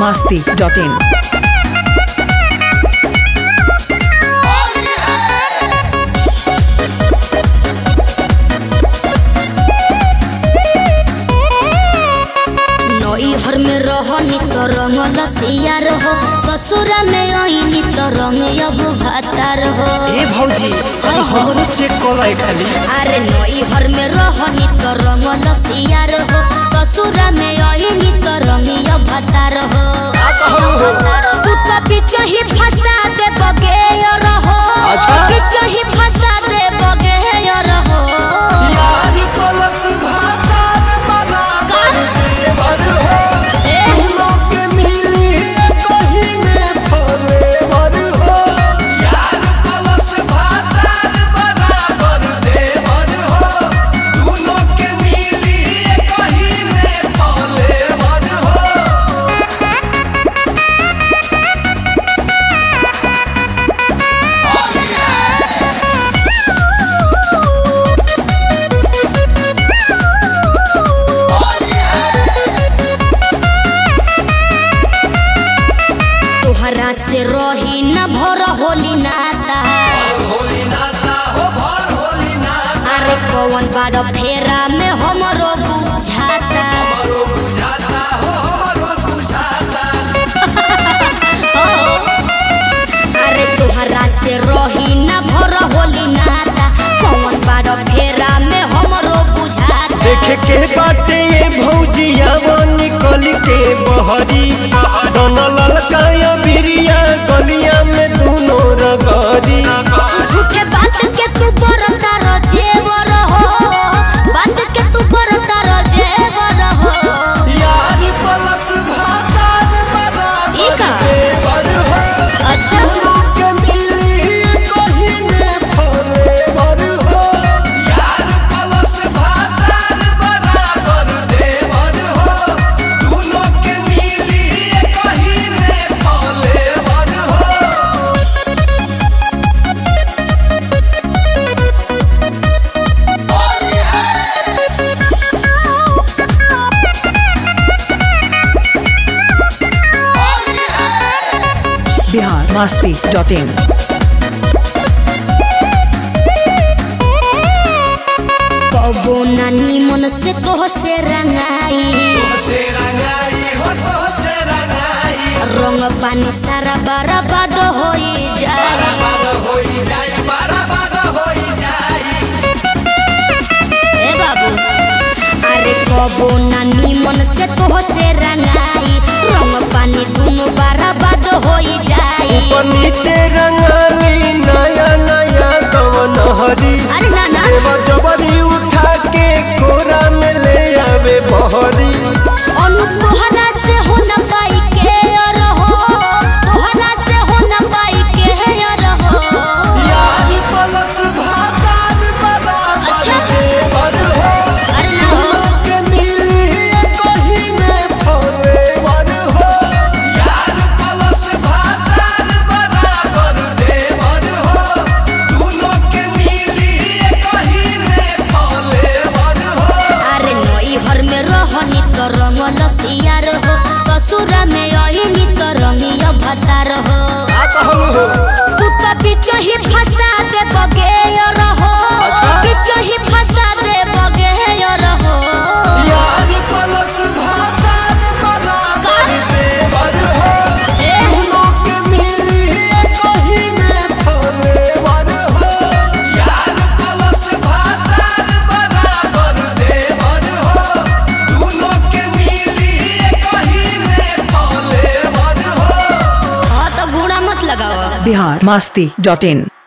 biharmasti.in घर में रहनी तो रंग लसिया रहो, ससुरा में आईनी तो रंग अब भातार हो। ए भौजी हमरो चेक कोलाई खाली। अरे नई घर में रहनी तो रंग लसिया रहो, ससुरा में आईनी तो रंग अब भातार हो। तू तो पीछे ही फंसा दे बगे रहो, पीछे ही फंसा दे बगे रहो। यार पलस भातार बना कर हो से रही न भर होली नाता, अरे कौन बाड़ फेरा में हमरो बुझाता। अरे तुहरा से रही न भर होली नाता, कौन बाड़ फेरा में हमरो बुझाता। देखे के बाटे ये भौजिया निकल के बहरी दोनों ललकाया बिरिया गलिया में दोनों रगरी। झूठे बात के तू बरता रजेवर हो, बात के तू बरता रजेवर हो। यार पलस भातार बना कर हो। अच्छा के मिली कहीं में फले भर हो। यार पलस भातार बना कर देवर हो। दोनों के मिली कहीं में फले भर हो। biharmasti.in कबो नानी मन से तोह से रंगाई, रंग पानी सारा बर्बाद हो जाए। ए बाबू अरे कबो नानी मन से तोह से रंगाई, रंग पानी दोनों बर्बाद हो जाए। ऊपर नीचे रंगाली नया नया कवन हरी। अरे ना ना जबरी उठा के कोरा में ले आवे बहरी। अनु तोहरा से हो न पाई के रहो, तोहरा से हो न पाई के रहो। यार पलस भातार बना अच्छा कर हो। अरे ना हो के मिली कहीं में फले भर हो। यार पलस भातार बना कर देवर हो। दोनों के मिली कहीं में फले भर हो। अरे नई घर में रहनी तो रंग लसिया रहो, ससुरा में आईनी तो रंग भतार हो। तू तो पीछे ही फंसा दे बगे रहो, पीछे ही फंसा दे बगे रहो। यार पलस भातार बना कर देवर हो। दोनों के मिली कहीं में फले भर हो। यार पलस भातार बना कर देवर हो। दोनों के मिली कहीं में फले भर हो। हाँ तो घूरा मत लगाओ। biharmasti.in